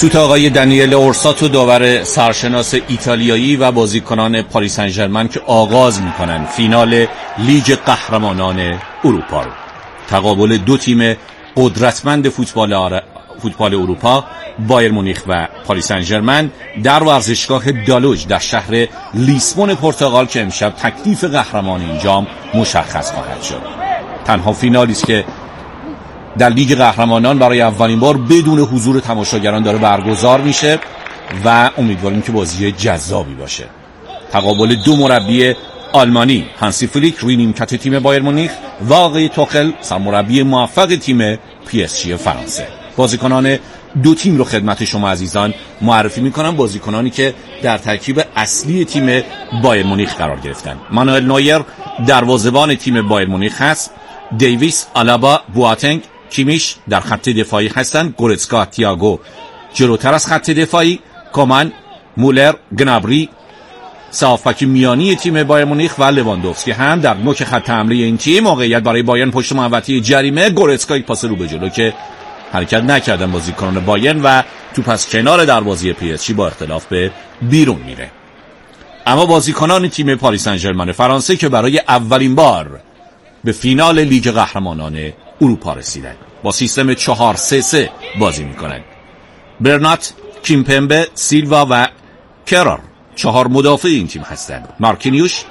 سوت آقای دانیل اورساتو، داور سرشناس ایتالیایی و بازیکنان پاریس سن ژرمن که آغاز میکنن فینال لیگ قهرمانان اروپا رو. تقابل دو تیم قدرتمند فوتبال اروپا، بایر مونیخ و پاریس سن ژرمن، در ورزشگاه دالوج در شهر لیسبون پرتغال که امشب تکلیف قهرمان این جام مشخص خواهد شد. تنها فینالی است که در لیگ قهرمانان برای اولین بار بدون حضور تماشاگران داره برگزار میشه و امیدواریم که بازی جذابی باشه. تقابل دو مربی آلمانی، هانسی فلیک روی نیمکت تیم بایر مونیخ و آقای توخل سرمربی موفق تیم پی اس جی فرانسه. بازیکنان دو تیم رو خدمت شما عزیزان معرفی میکنم، بازیکنانی که در ترکیب اصلی تیم بایر مونیخ قرار گرفتن. مانوئل نویر دروازه‌بان تیم بایر مونیخ هست، دیویس، آلابا، بواتنگ، کیمیش در خط دفاعی هستند، گورتسکا، تییاگو جلوتر از خط دفاعی، کومان، مولر، گنابری صافبک میانی تیم بایر مونیخ و لواندوفسکی هم در نوک خط حمله این تیم. موقعیت برای بایرن پشت محوطه جریمه، گورتسکا یک پاس رو به جلو که حرکت نکردن بازیکنان بایرن و توپ از کنار دروازه پی اس جی با اختلاف به بیرون میره. اما بازیکنان تیم پاریس سن ژرمن فرانسه که برای اولین بار به فینال لیگ قهرمانان اروپا رسیدن با سیستم 4-3-3 بازی میکنن. برنات، کیمپمبه، سیلوا و کرار چهار مدافع این تیم هستند. مارکینیوش،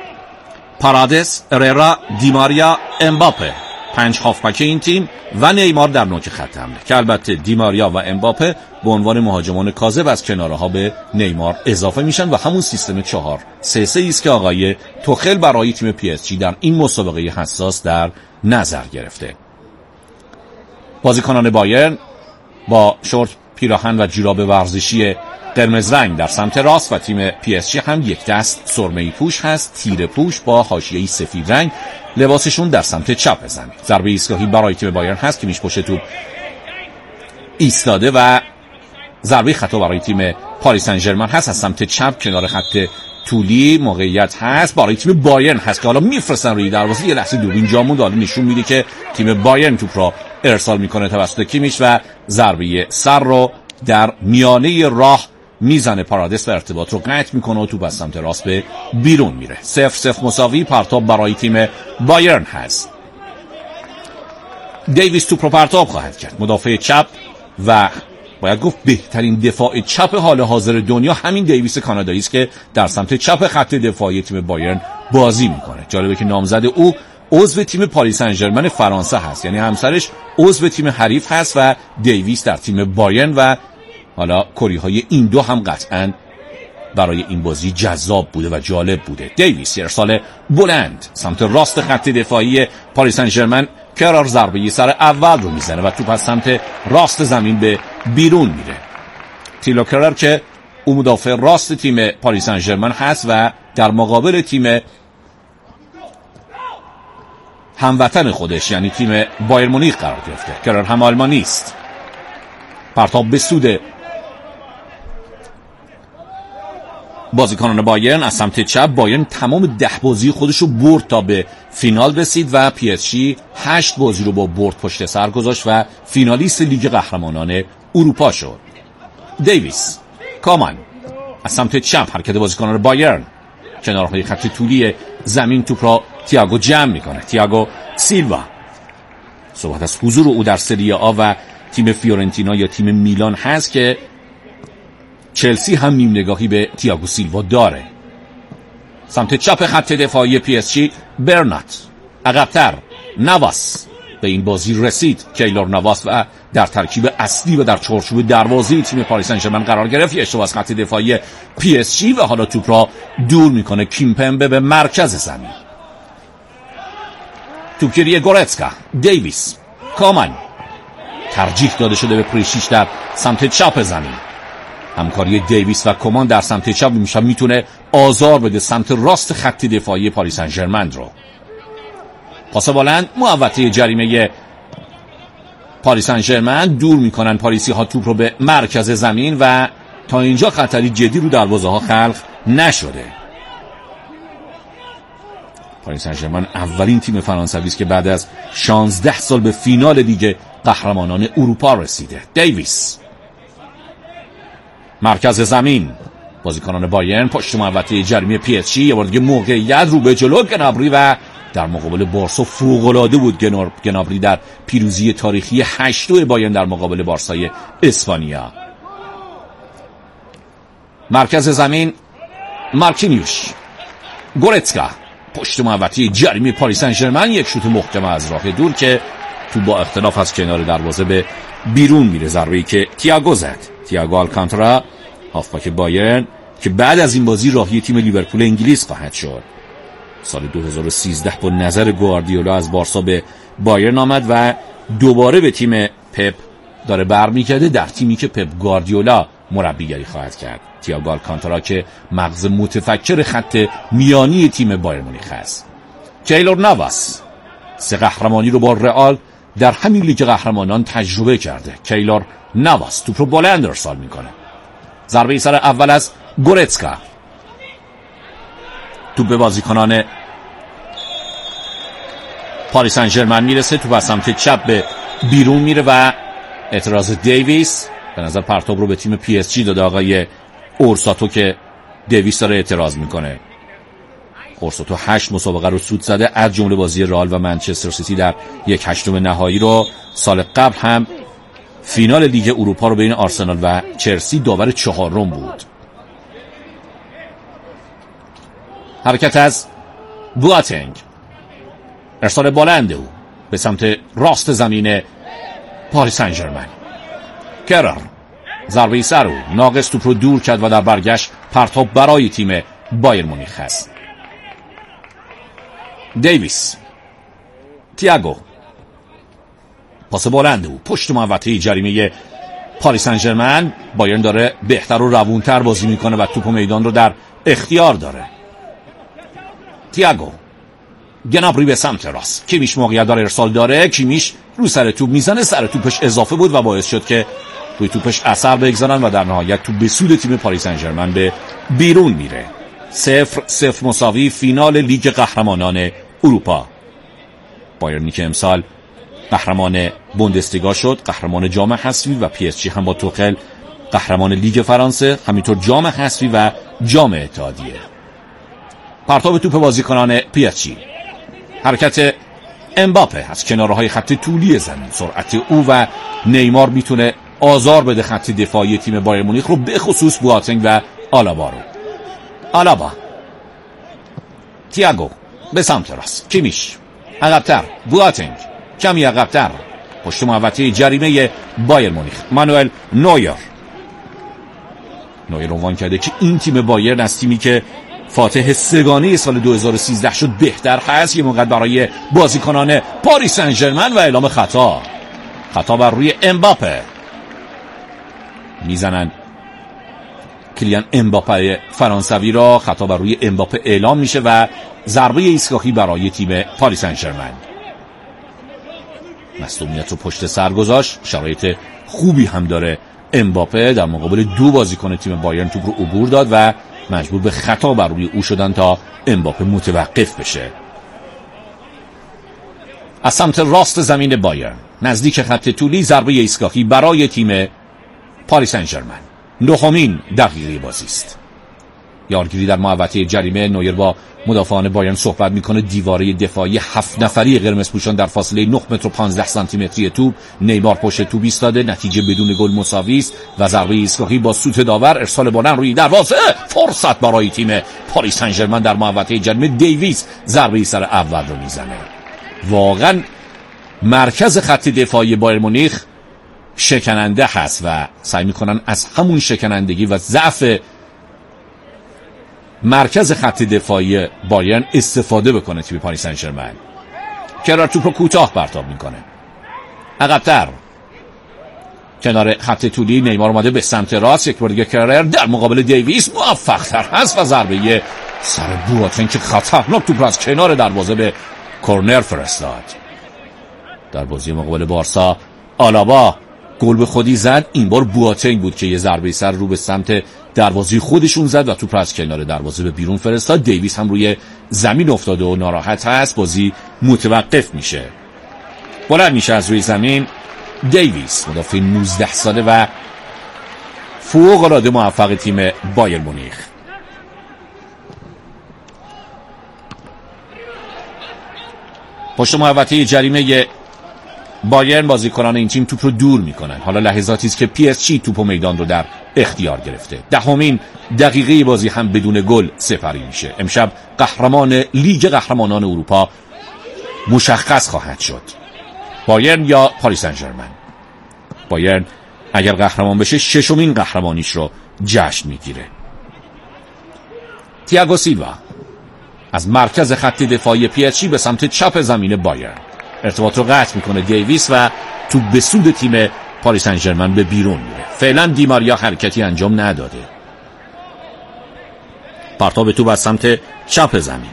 پارادس، اررا، دیماریا، امباپه پنج هافبک این تیم و نیمار در نوک خط حمله که البته دیماریا و امباپه به عنوان مهاجمان کاذب از کنارها به نیمار اضافه میشن و همون سیستم 4-3-3 است که آقای توخل برای تیم پی اس جی در این مسابقه حساس در نظر گرفته. بازیکنان بایرن با شورت، پیراهن و جوراب ورزشی قرمز رنگ در سمت راست و تیم پی اس جی هم یک دست سرمه‌ای پوش هست، تیره پوش با حاشیه‌ای سفید رنگ، لباسشون در سمت چپ زمین. ضربه ایستگاهی برای تیم بایرن هست که میش پشت توپ ایستاده و ضربه خطا برای تیم پاریس سن ژرمن هست از سمت چپ کنار خط طولی. موقعیت هست برای تیم بایرن هست که حالا میفرستن روی دروازه. یه لحظه دوربین جامون حالا نشون میده که تیم بایرن توپ را ارسال میکنه توسط کیمیش و ضربه سر رو در میانه راه میزنه. پارادس و ارتباط رو قطع میکنه و توپ از سمت راست به بیرون میره. 0-0 مساوی. پرتاب برای تیم بایرن هست. دیویس توپ رو پرتاب خواهد کرد. مدافع چپ و باید گفت بهترین دفاع چپ حال حاضر دنیا همین دیویس کانادایی است که در سمت چپ خط دفاعی تیم بایرن بازی میکنه. جالبه که نامزد او عضو تیم پاریس سن ژرمن فرانسه هست، یعنی همسرش عضو تیم حریف هست و دیویس در تیم بایرن و حالا کریهای این دو هم قطعاً برای این بازی جذاب بوده و جالب بوده. دیویس ارسال بلند سمت راست خط دفاعی پاریس سن ژرمن، کرار ضربه سر اول رو میزنه و توپ از سمت راست زمین به بیرون میره. تیلو کرار که او مدافع راست تیم پاریس سن ژرمن هست و در مقابل تیم هموطن خودش یعنی تیم بایر مونیخ قرار گرفته. کرار هم آلمانی است. پرتاب به سود بازیکنان بایرن از سمت چپ. بایرن تمام 10 بازی خودش رو برد تا به فینال رسید و پی اس جی 8 بازی رو با برد پشت سر گذاشت و فینالیست لیگ قهرمانان اروپا شد. دیویس، کامان از سمت چپ حرکت بازیکنان بایرن کنارهای خط طولی زمین توپ را تییاگو جمع میکنه. تییاگو سیلوا صحبت از حضور او در سری آ و تیم فیورنتینا یا تیم میلان هست که چلسی هم نیم نگاهی به تییاگو سیلوا داره. سمت چپ خط دفاعی پی اس جی برنات، عقب‌تر نواس به این بازی رسید. کیلور نواس و در ترکیب اصلی و در چارچوب دروازه تیم پاریس سن ژرمن قرار گرفت. اشتباه از خط دفاعی پی اس جی و حالا توپ را دور میکنه کیمپمبه به مرکز زمین. توپگیری گورتسکا، دیویس، کامان ترجیح داده شده به پریشیچ در سمت چپ زمین. همکاری دیویس و کمان در سمت چپ میتونه آزار بده سمت راست خط دفاعی پاریس سن ژرمن رو. پاس بلند محوطه جریمه پاریس سن ژرمن، دور میکنن پاریسی ها توپ رو به مرکز زمین و تا اینجا خطری جدی رو دروازه ها خلق نشده. پاریس سن ژرمن اولین تیم فرانسوی است که بعد از 16 سال به فینال لیگ قهرمانان اروپا رسیده. دیویس مرکز زمین بازیکنان بایرن پشت محوطه جریمه PSG، یه بار دیگه موقعیت رو به جلو گنابری و در مقابل بارسا فوق‌العاده بود گنابری در پیروزی تاریخی 8-2 بایرن در مقابل بارسای اسپانیا. مرکز زمین مارکینیوش، گورتسکا پشت محوطه جریمه پاریس سن ژرمن، یک شوت محکم از راه دور که تو با اختلاف از کنار دروازه به بیرون میره. ضربه‌ای که تییاگو زد، تییاگو آلکانتارا هافبک بایرن که بعد از این بازی راهی تیم لیورپول انگلیس خواهد شد. سال 2013 با نظر گواردیولا از بارسا به بایرن آمد و دوباره به تیم پپ داره برمیگرده، در تیمی که پپ گواردیولا مربیگری خواهد کرد. تییاگو آلکانتارا که مغز متفکر خط میانی تیم بایر مونیخ است. کیلور نواس 3 قهرمانی رو با رئال در همین لیگ قهرمانان تجربه کرده. کیلور نواس توپ رو بلند ارسال میکنه. ضربه سر اول از گورتسکا، توپ به بازیکنان پاریس سن ژرمن میرسه، توپ از سمت چپ به بیرون میره و اعتراض دیویس به نظر پرتاب رو به تیم PSG داده آقای اورساتو که دیویس داره اعتراض میکنه. اورساتو 8 مسابقه رو سود زده از جمله بازی رئال و منچستر سیتی در 1/8 نهایی رو. سال قبل هم فینال لیگ اروپا رو بین آرسنال و چلسی داور 4م بود. حرکت از بواتنگ، ارسال بلند او به سمت راست زمین پاریس سن ژرمن. کرر ضربه سر او ناقص توپ رو دور کرد و در برگشت پرتاب برای تیم بایر مونیخ است. دیویس، تییاگو، پاس بلند او پشت محوطه جریمه پاریس سن ژرمن. بایرن داره بهتر و روونتر بازی میکنه و توپ و میدان رو در اختیار داره. تییاگو، گنابری به سمت راست، کیمیش موقعیت داره ارسال داره، کیمیش رو سر توپ میزنه، سر توپش اضافه بود و باعث شد که روی توپش اثر بگذارن و در نهایت توپ به سود تیم پاریس سن ژرمن به بیرون میره. 0-0 مساوی فینال لیگ قهرمانان اروپا. بایرنی که امسال قهرمان بوندسلیگا شد، قهرمان جام حذفی و PSG هم با توخل قهرمان لیگ فرانسه، همینطور جام حذفی و جام اتحادیه. پرتاب توپ بازیکنان PSG، حرکت امباپه از کنارهای خط طولی زمین، سرعت او و نیمار میتونه آزار بده خط دفاعی تیم بایر مونیخ رو، به خصوص بواتنگ و آلابا رو. آلابا، تییاگو به سمت راست، کیمیش عقب‌تر، بواتنگ کمی عقب‌تر، پشت محوطه جریمه بایر مونیخ. مانوئل نویر عنوان کرده که این تیم بایرن از تیمی که فاتح سگانه سال 2013 شد بهتر هست. یه موقع برای بازیکنان پاریس سن ژرمن و اعلام خطا بر روی امباپه میزنن. کلیان امباپه فرانسوی را خطا بر روی امباپه اعلام میشه و ضربه ایستگاهی برای تیم پاریس سن ژرمن. مصدومیت رو پشت سر گذاشت، شرایط خوبی هم داره امباپه، در مقابل 2 بازیکن تیم بایرن توپ رو عبور داد و مجبور به خطا بر روی او شدن تا امباپه متوقف بشه. از سمت راست زمین بایرن نزدیک خط طولی، ضربه ایستگاهی برای تیم پاریس سن ژرمن. 9مین دقیقه بازی است. یارگیری در محوطه جریمه. نویر با مدافعان بایرن صحبت میکنه. دیواره دفاعی 7 نفری قرمز پوشان در فاصله 9 متر و 15 سانتی متری توپ. نیمار پشت توپ ایستاده، نتیجه بدون گل مساوی است و ضربه ایستگاهی با سوت داور، ارسال بلند روی دروازه، فرصت برای تیم پاریس سن ژرمن در محوطه جریمه. دیویس ضربه سر اول رو میزنه. واقعا مرکز خط دفاعی بایر مونیخ شکننده هست و سعی میکنن از همون شکنندگی و ضعف مرکز خط دفاعی بایرن استفاده بکنه تیم پاریس سن ژرمن. کرار توپ رو کوتاه پرتاب میکنه، عقب‌تر کنار خط طولی. نیمار اومده به سمت راست، یک بار دیگه کرر در مقابل دیویس موفق‌تر هست و ضربه سر بواتنگ که خطرناک توپ رو از کنار دروازه به کورنر فرستاد. در بازی مقابل بارسا آلابا گل به خودی زد، این بار بواتنگ بود که یه ضربه سر رو به سمت دروازه خودشون زد و توپ از کنار دروازه به بیرون فرستاد. دیویس هم روی زمین افتاده و ناراحت هست. بازی متوقف میشه. بلند میشه از روی زمین دیویس، مدافع 19 ساله و فوق‌العاده موفق تیم بایر مونیخ. پشت محوطه جریمه بایرن بازیکنان این تیم توپ رو دور میکنن. حالا لحظاتی است که پی اس جی توپ و میدان رو در اختیار گرفته. دهمین دقیقه بازی هم بدون گل سپری میشه. امشب قهرمان لیگ قهرمانان اروپا مشخص خواهد شد: بایرن یا پاریس سن ژرمن. بایرن اگر قهرمان بشه ششمین قهرمانیش رو جشن میگیره. تییاگو سیلوا از مرکز خط دفاعی پی اس جی به سمت چپ زمین بایرن ارتباط رو قطع میکنه دیویس و توپ به سود تیم پاریس سن ژرمن به بیرون میره. فعلا دیماریا حرکتی انجام نداده. پرتاب توپ از سمت چپ زمین.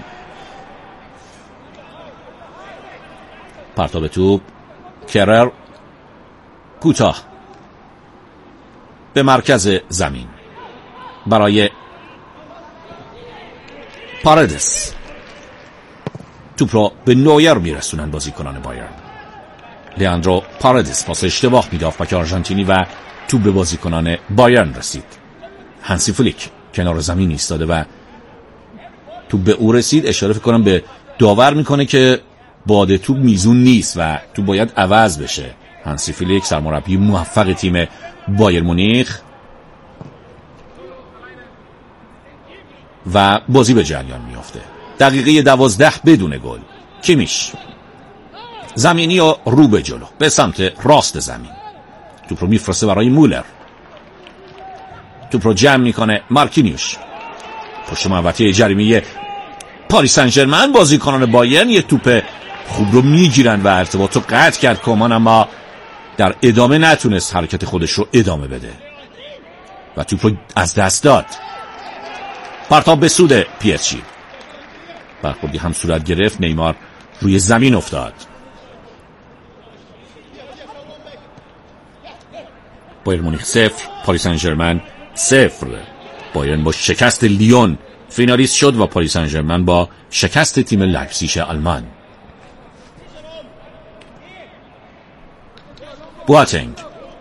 پرتاب توپ کرر کوتاه به مرکز زمین برای پارادیس. توپ را به نویر میرسونن بازیکنان بایرن. لیاندرو پارادیس پاس اشتباه میداد و که آرژانتینی و توپ به بازیکنان بایرن رسید. هانسی فلیک کنار زمین ایستاده و توپ به او رسید. اشاره فکر کنم به داور میکنه که باد توپ میزون نیست و توپ باید عوض بشه. هانسی فلیک سرمربی موفق تیم بایر مونیخ و بازی به جریان میافته. دقیقه 12 بدون گل. کیمیش زمینی و رو به جلو به سمت راست زمین. توپ رو میفرسته برای مولر. توپ رو جمع میکنه مارکینیوش. پشت محوطه جریمه پاریس سن ژرمن بازیکنان بایرن یه توپ خوب رو میگیرن و ارتباط رو قطع کرد کمان، اما در ادامه نتونست حرکت خودش رو ادامه بده و توپ رو از دست داد. پرتاب به سود پی اس جی. برخوردی هم صورت گرفت. نیمار روی زمین افتاد. بایر مونیخ 0 پاریس سن ژرمن 0. بایرن با شکست لیون فینالیست شد و پاریس سن ژرمن با شکست تیم لایپزیگ آلمان. بواتنگ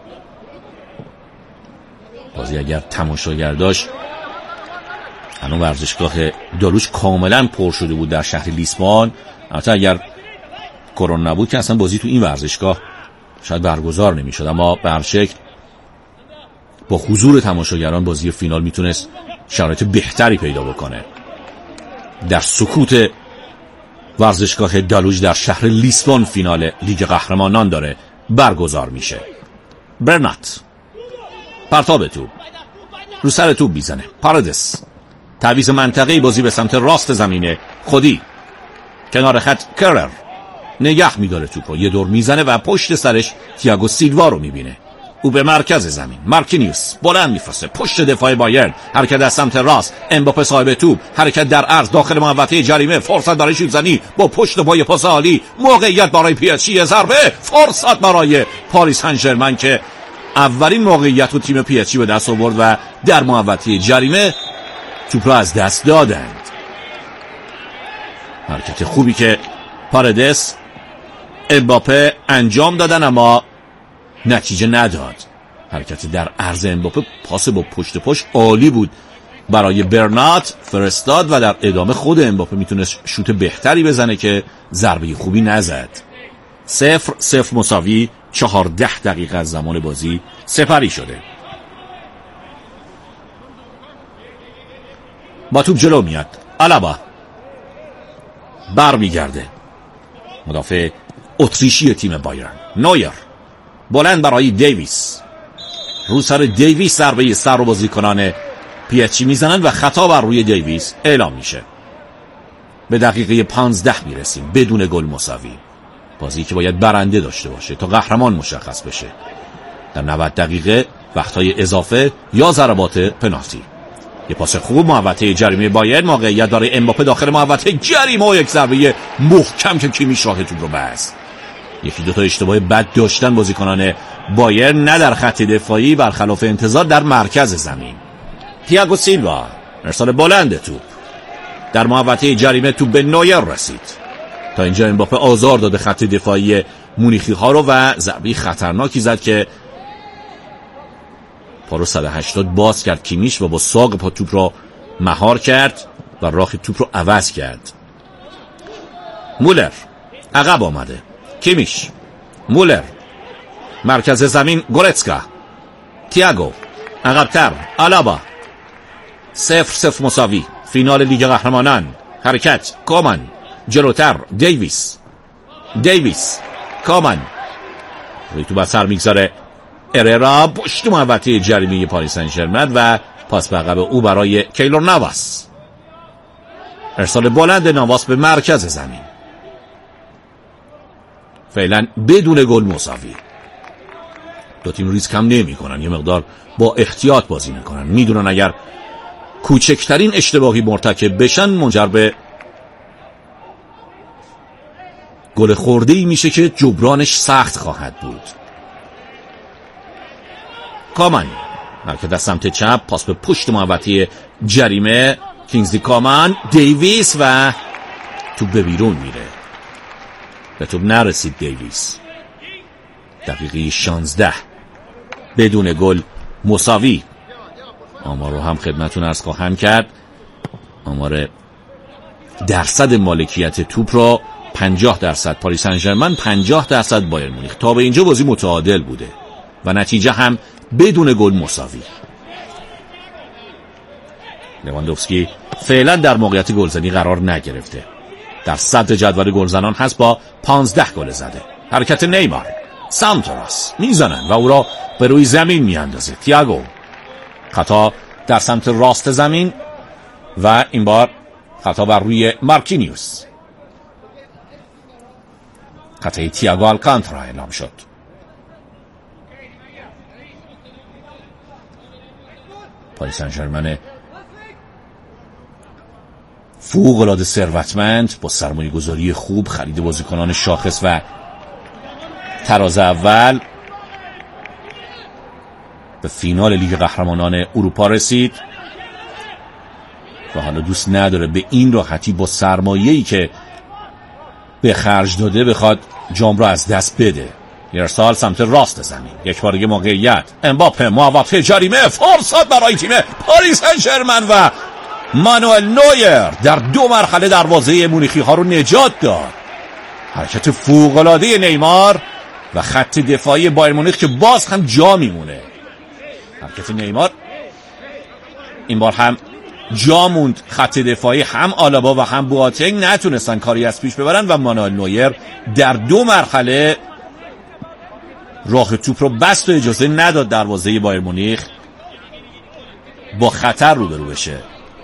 بازی اگر تماشاگر داشت، الان ورزشگاه دالوش کاملا پر شده بود در شهر لیسبون. البته اگر کرونا نبود که اصلا بازی تو این ورزشگاه شاید برگزار نمیشد، اما به هر شکل با حضور تماشاگران بازی فینال میتونست شرایط بهتری پیدا بکنه. در سکوت ورزشگاه دالوش در شهر لیسبون فینال لیگ قهرمانان داره برگزار میشه. برنات پرتاب توپ رو سر توپ میزنه. پارادیس تعویض منطقه‌ای بازی به سمت راست زمینه. خودی کنار خط کرر نگه میداره توپ رو یه دور میزنه و پشت سرش تییاگو سیلوا رو میبینه. او به مرکز زمین. مارکینیوس بلند میفرسته پشت دفاع بایرن. حرکت از سمت راست. امباپه صاحب توپ. حرکت در عرض داخل محوطه جریمه. فرصت برای شوت‌زنی با پشت پای پاس عالی. موقعیت برای پی اس جی. ضربه. فرصت برای پاریس سن ژرمن که اولین موقعیت رو تیم پی اس جی به دست آورد و در محوطه جریمه توپ را از دست دادند. حرکت خوبی که پارادیس امباپه انجام دادن اما نتیجه نداد. حرکت در عرض امباپه پاس با پشت عالی بود برای برنات فرستاد و در ادامه خود امباپه میتونست شوت بهتری بزنه که ضربه خوبی نزد. 0-0 مساوی. 14 دقیقه از زمان بازی سپری شده. با توپ جلو میاد. آلابا بر میگرده. مدافع اتریشی تیم بایرن. نویر بلند برای دیویس. رو سر دیویس ضربه سر رو بازیکنان پی اس جی میزنن و خطا بر روی دیویس اعلام میشه. به دقیقه 15 میرسیم بدون گل مساوی. بازی که باید برنده داشته باشه تا قهرمان مشخص بشه. در 90 دقیقه وقتهای اضافه یا ضربات پنالتی. یه پاس خوب محوطه جریمه بایرن. موقعیت داره امباپه داخل محوطه جریمه و یک ضربه محکم که کیمیش راه توپ رو بست. یکی دو تا اشتباه بد داشتن بازیکنان بایرن، نه در خط دفاعی برخلاف انتظار در مرکز زمین. تییاگو سیلوا ارسال بلند توپ در محوطه جریمه توپ به نویر رسید. تا اینجا امباپه آزار داده خط دفاعی مونیخی ها رو و ضربه خطرناکی زد که پا رو 180 باز کرد کیمیش و با ساق پا توپ را مهار کرد و راه توپ رو عوض کرد. مولر عقب آمده. کیمیش، مولر، مرکز زمین گورتسکا، تییاگو عقب‌تر، آلابا. 0-0 مساوی. فینال لیگ قهرمانان. حرکت کومان، جلوتر دیویس، کومان روی تو بسر میگذاره اررا، پشت محوطه جریمه پاریس سن ژرمن و پاس به عقب او برای کیلور نواس. ارسال بلند نواس به مرکز زمین. فعلا بدون گل مساوی. دو تیم ریسک هم نمی کنن، یه مقدار با احتیاط بازی میکنن، میدونن اگر کوچکترین اشتباهی مرتکب بشن منجر به گل خورده‌ای میشه که جبرانش سخت خواهد بود. کامان حرکت از سمت چپ، پاس به پشت محوطه جریمه، کینگزلی کامان، دیویس و توپ به بیرون میره. به توپ نرسید دیویس. دقیقه 16 بدون گل مساوی. آمار رو هم خدمتون عرض خواهم کرد. آمار درصد مالکیت توپ را 50% پاریس سن ژرمن، 50% بایر مونیخ. تا به اینجا بازی متعادل بوده و نتیجه هم بدون گل مساوی. لواندوفسکی فعلا در موقعیت گلزنی قرار نگرفته. در صدر جدول گلزنان هست با 15 گل زده. حرکت نیمار، سمت راست میزنن و او را به روی زمین میاندازه. تییاگو خطا در سمت راست زمین و این بار خطا بر روی مارکینیوس. خطای تییاگو آلکانتارا اعلام شد. پاریس سن ژرمن فوق‌العاده ثروتمند با سرمایه‌گذاری خوب، خرید بازیکنان شاخص و تراز اول به فینال لیگ قهرمانان اروپا رسید و حالا دوست نداره به این راحتی با سرمایه‌ای که به خرج داده بخواد جام را از دست بده. ارسال سمت راست زمین، یک بار دیگه موقعیت، امباپه محوطه جریمه، فرصت برای تیم پاریس سن ژرمن و مانوئل نویر در 2 مرحله دروازه مونیخی ها رو نجات داد. حرکت فوق‌العاده نیمار و خط دفاعی بایر مونیخ که باز هم جا میمونه. حرکت نیمار این بار هم جا موند. خط دفاعی هم آلابا و هم بواتنگ نتونستن کاری از پیش ببرن و مانوئل نویر در 2 مرحله راه توپ رو بست و اجازه نداد دروازه بایر مونیخ با خطر روبرو بشه.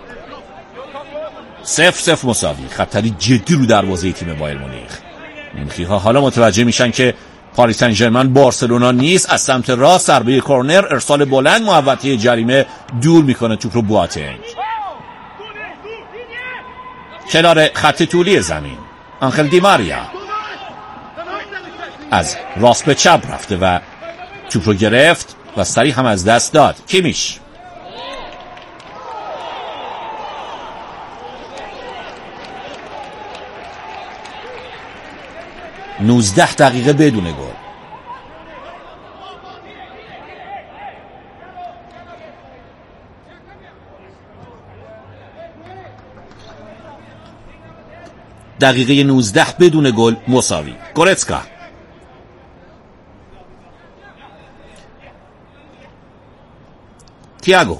0-0 مساوی. خطری جدی رو دروازه تیم بایر مونیخ. مونیخی ها حالا متوجه میشن که پاریس سن ژرمن بارسلونا نیست. از سمت راست ضربه کورنر، ارسال بلند محوطه جریمه، دور میکنه توپ رو بواتنگ. کنار خط طولی زمین آنخل دی ماریا از راست به چپ رفته و توپ رو گرفت و سریع هم از دست داد. کیمیش نوزده دقیقه بدون گل. دقیقه 19 بدون گل مساوی. گورتسکا تییاگو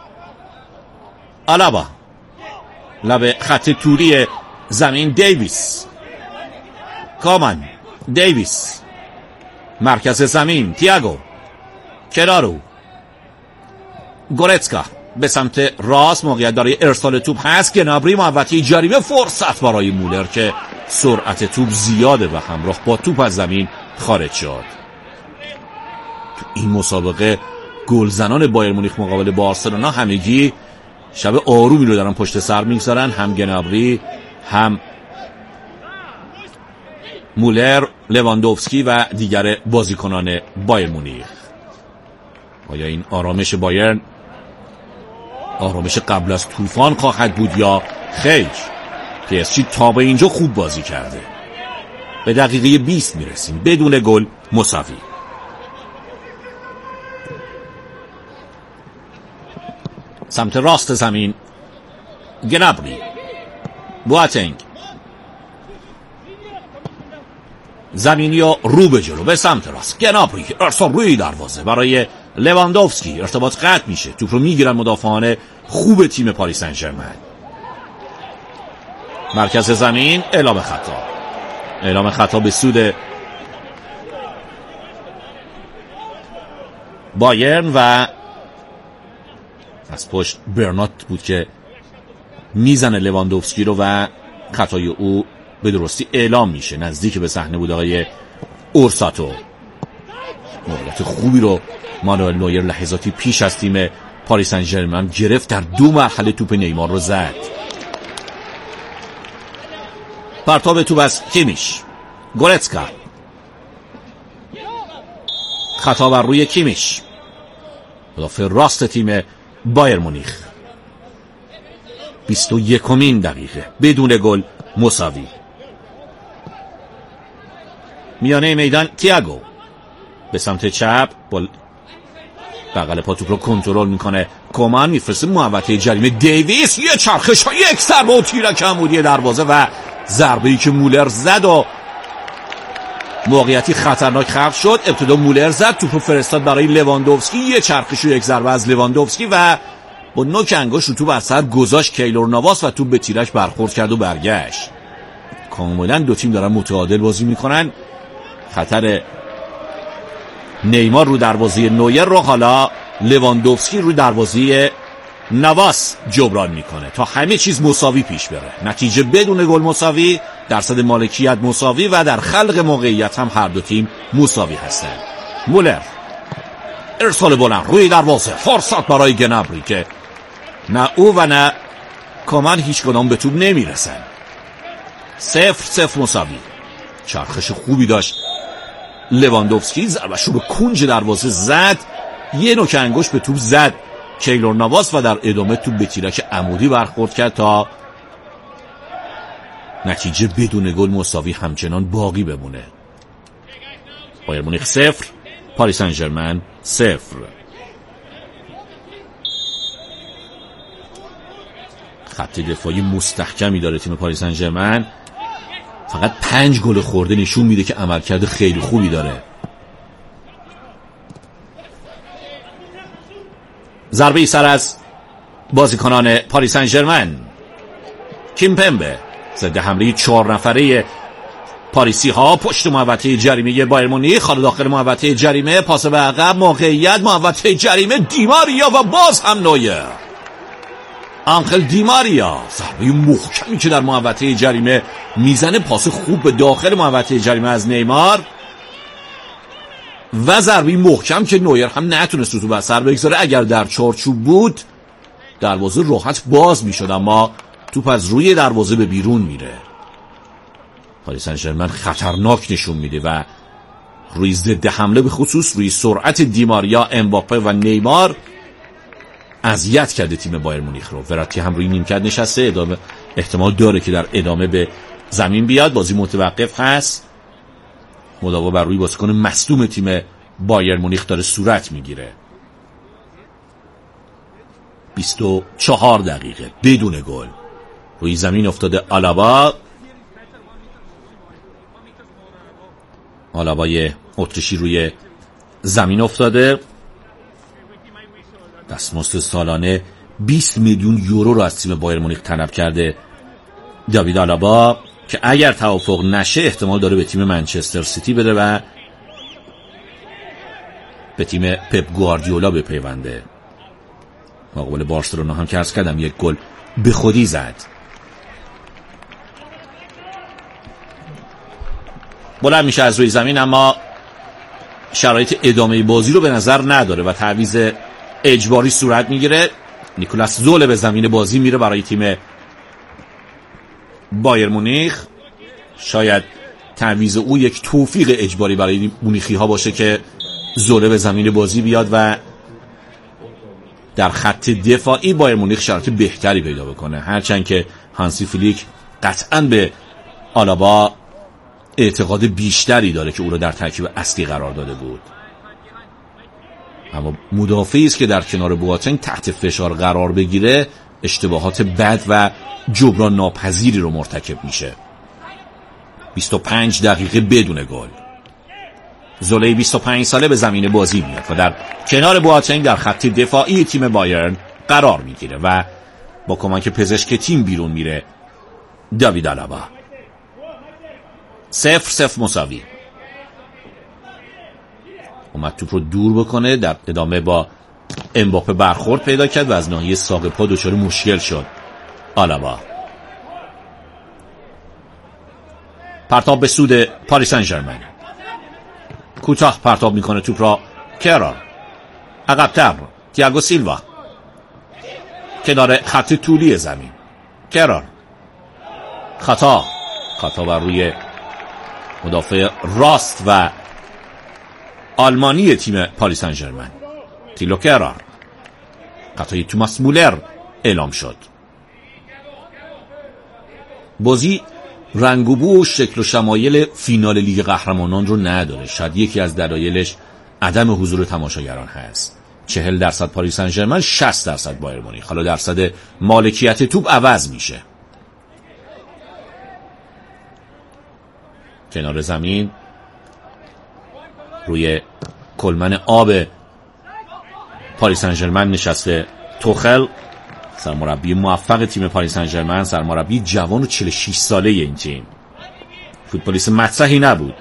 آلابا لب خط توری زمین، دیویس، کامان، دیویس، مرکز زمین، تییاگو، کنارو، گورتسکا به سمت راست، موقعیت برای ارسال توپ هست. گنابری محوطه جریمه، فرصت برای مولر که سرعت توپ زیاده و همراه با توپ از زمین خارج شد. تو این مسابقه گلزنان بایر مونیخ مقابل بارسلونا همگی شب آرومی رو دارن پشت سر میگذارن. هم گنابری، هم مولر، لواندوفسکی و دیگر بازیکنان بایر مونیخ. آیا این آرامش بایرن آرامش قبل از طوفان خواهد بود یا خیر؟ PSG تا به اینجا خوب بازی کرده. به دقیقه 20 میرسیم بدون گل مساوی. سمت راست زمین گنابری، بواتنگ، زمینی و رو به جلو به سمت راست، گنابری ارسال روی دروازه برای لواندوفسکی، ارتباط قطع میشه، توپ رو میگیرن مدافعان خوب تیم پاریس سن ژرمن. مرکز زمین اعلام خطا به سود بایرن و از پشت برنات بود که میزنه لواندوفسکی رو و خطای او به درستی اعلام میشه. نزدیک به صحنه بود آقای اورساتو. موقعیت خوبی رو مانوئل نویر لحظاتی پیش از تیم پاریس سن ژرمن گرفت، در 2 مرحله توپ نیمار رو زد. پرتاب توپ از کیمیش، گورتسکا، خطا بر روی کیمیش، مدافع راست تیم بایر مونیخ. 21مین دقیقه بدون گل مساوی. میانه میدان تییاگو به سمت چپ بغل پا توپ رو کنترل میکنه، کومان میفرسته محوطه جریمه، دیویس یه چرخش ها، یک ضربه و تیرک عمودی دروازه و ضربه‌ای که مولر زد و موقعیتی خطرناک خلق شد. ابتدا مولر زد، توپ رو فرستاد برای لواندوفسکی، یه چرخش و یک ضربه از لواندوفسکی و با نوک انگشت رو توپ بر سر گذاشت کیلور نواس و توپ به تیرک برخورد کرد و برگشت. کاملا دو تیم دارن متعادل بازی میکنن. خطر نیمار رو دروازه نویر رو حالا لواندوفسکی رو دروازه نواس جبران میکنه تا همه چیز مساوی پیش بره. نتیجه بدون گل مساوی، درصد مالکیت مساوی و در خلق موقعیت هم هر دو تیم مساوی هستند. مولر ارسال بلند روی دروازه، فرصت برای گنابری که نه او و نه کامان هیچ کدام به توپ نمیرسن. 0-0 مساوی. چرخش خوبی داشت لواندوفسکی، ضربه‌ش رو به کنج دروازه زد، یه نوک انگشت به توپ زد کیلور نواس و در ادامه توپ به تیرک عمودی برخورد کرد تا نتیجه بدون گل مساوی همچنان باقی بمونه. بایر مونیخ 0، پاریس سن ژرمن 0. خط دفاعی مستحکمی داره تیم پاریس سن ژرمن، فقط 5 گل خورده نشون میده که عملکرد خیلی خوبی داره. ضربه سر از بازیکنان پاریس سن ژرمن، کیمپمبه ضد حمله 4 نفره پاریسی ها پشت محوطه جریمه بایر مونیخ، خارج داخل محوطه جریمه، پاس به عقب، موقعیت محوطه جریمه، دیماریا و باز هم نویر، آنخل دیماریا، ضربه محکمی که در محوطه جریمه میزنه، پاس خوب به داخل محوطه جریمه از نیمار و ضربه محکم که نویر هم نتونست تو بر سر بگذاره. اگر در چارچوب بود دروازه راحت باز میشد، اما توپ از روی دروازه به بیرون میره. پاریس سن ژرمن خطرناک نشون میده و روی ضد حمله به خصوص روی سرعت دیماریا، امباپه و نیمار اذیت کرده تیم بایر مونیخ رو. وراتی هم روی نیمکت نشسته، ادامه احتمال داره که در ادامه به زمین بیاد. بازی متوقف هست، مداوا بر روی بازیکن مصدوم تیم بایر مونیخ داره صورت میگیره. 24 دقیقه بدون گل. روی زمین افتاده آلابای اتریشی روی زمین افتاده. دستمزد سالانه 20 میلیون یورو رو از تیم بایر مونیخ طلب کرده داوید آلابا که اگر توافق نشه احتمال داره به تیم منچستر سیتی بده و به تیم پپ گواردیولا بپیونده. مقابل بارسلونا هم که عرض کردم 1 گل به خودی زد. بلند میشه از روی زمین، اما شرایط ادامه بازی رو به نظر نداره و تعویض اجباری صورت میگیره. نیکولاس زوله به زمین بازی میره برای تیم بایر مونیخ. شاید تعویض او یک توفیق اجباری برای مونیخی ها باشه که زوله به زمین بازی بیاد و در خط دفاعی بایر مونیخ شرایط بهتری پیدا بکنه، هرچند که هانسی فلیک قطعاً به آلابا اعتقاد بیشتری داره که او رو در ترکیب اصلی قرار داده بود. اما مدافعی است که در کنار بواتنگ تحت فشار قرار بگیره اشتباهات بد و جبران ناپذیری رو مرتکب میشه. 25 دقیقه بدون گل. زولی 25 ساله به زمین بازی میاد و در کنار بواتنگ در خط دفاعی تیم بایرن قرار میگیره و با کمک پزشک تیم بیرون میره. داوید آلابا 0-0 مساوی. اومد توپ رو دور بکنه، در ادامه با امباپه برخورد پیدا کرد و از ناحیه ساق پا دچار مشکل شد. آلابا پرتاب به سود پاریس سن ژرمن. کوتاه پرتاب میکنه توپ را کرار. عقب‌تر تییاگو سیلوا کنار خط طولی زمین. کرار خطا بر روی مدافع راست و آلمانی تیم پاریس سن ژرمن تیلو کرار. خطای توماس مولر اعلام شد. بازی رنگ و بو و شکل و شمایل فینال لیگ قهرمانان رو نداره. شاید یکی از دلایلش عدم حضور تماشاگران هست. 40% پاریس سن ژرمن، 60% بایر مونیخ. حالا درصد مالکیت توپ عوض میشه. کنار زمین روی کلمن آب پاریس سن ژرمن نشسته توخل، سرمربی موفق تیم پاریس سن ژرمن، سرمربی جوان و 46 ساله این تیم. فوتبالیست مطرحی نبود،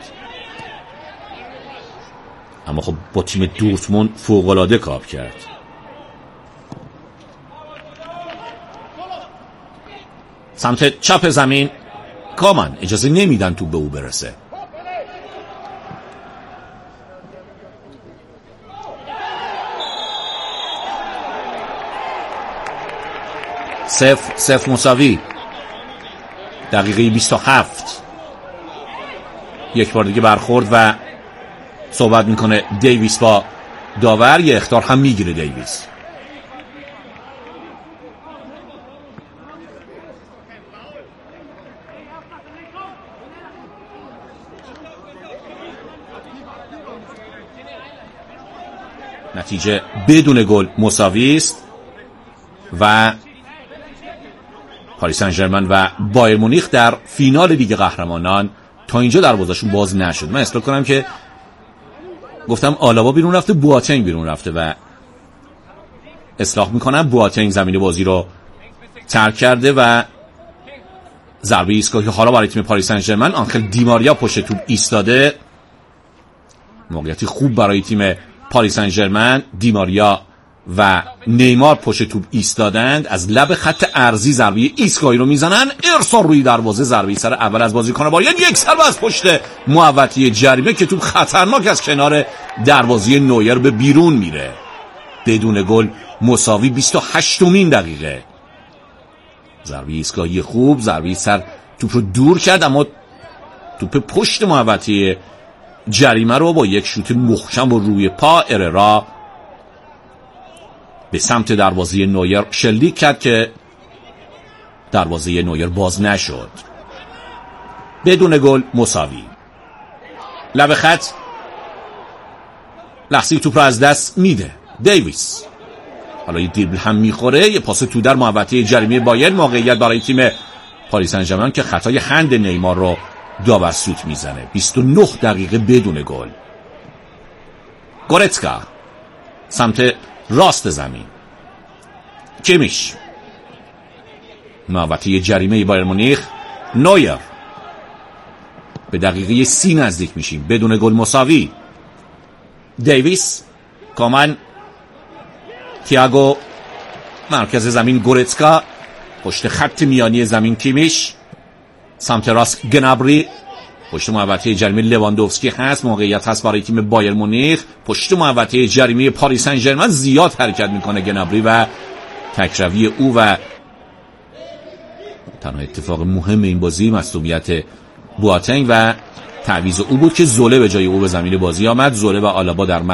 اما خب با تیم دورتموند فوق‌العاده کار کرد. سمت چپ زمین کامان، اجازه نمیدن توپ به او برسه. صفر مساوی. دقیقه 27. یک بار دیگه برخورد و صحبت میکنه دیویس با داور. یه اخطار هم میگیره دیویس. نتیجه بدون گل مساوی است و پاریس سن ژرمن و بایر مونیخ در فینال لیگ قهرمانان تا اینجا دروازه‌شون باز نشد. من اصلاح کنم که گفتم آلابا بیرون رفته، بواتنگ بیرون رفته و اصلاح میکنم بواتنگ زمین بازی رو ترک کرده و ضربه ایستگاهی حالا برای تیم پاریس سن ژرمن. آنخل دیماریا پشت توپ ایستاده. موقعیتی خوب برای تیم پاریس سن ژرمن. دیماریا و نیمار پشت توپ ایستادند، از لب خط ارضی ضربه ایستگاهی رو میزنن. ارسال روی دروازه، ضربه سر اول از بازیکن بایرن. یک ضربه از پشت محوطه جریمه که توپ خطرناک از کنار دروازه نویر به بیرون میره. بدون گل مساوی. 28مین دقیقه. ضربه ایستگاهی خوب، ضربه سر توپ رو دور کرد، اما توپ پشت محوطه جریمه رو با یک شوت محکم و روی پا اررا به سمت دروازه نویر شلیک کرد که دروازه نویر باز نشد. بدون گل مساوی. لب خط لحظه توپ رو از دست میده دیویس. حالا یه دریبل هم میخوره، یه پاس تو در محوطه جریمه بایرن. موقعیت برای تیم پاریس سن ژرمن که خطای هند نیمار رو داور سوت میزنه. 29 دقیقه بدون گل. گورتسکا سمت راست زمین. کیمیش محوطه جریمه بایر مونیخ. نویر. به دقیقه 30 نزدیک میشیم. بدون گل مساوی. دیویس، کامان، تییاگو مرکز زمین. گورتسکا پشت خط میانی زمین. کیمیش سمت راست. گنابری پشت محوطه جریمه. لواندوفسکی هست، موقعیت هست برای تیم بایر مونیخ. پشت محوطه جریمه پاریس سن ژرمن زیاد حرکت میکنه گنابری و تکروی او و تنها اتفاق مهم این بازی مصدومیت بواتنگ و تعویض او بود که زوله به جای او به زمین بازی آمد. زوله و آلابا در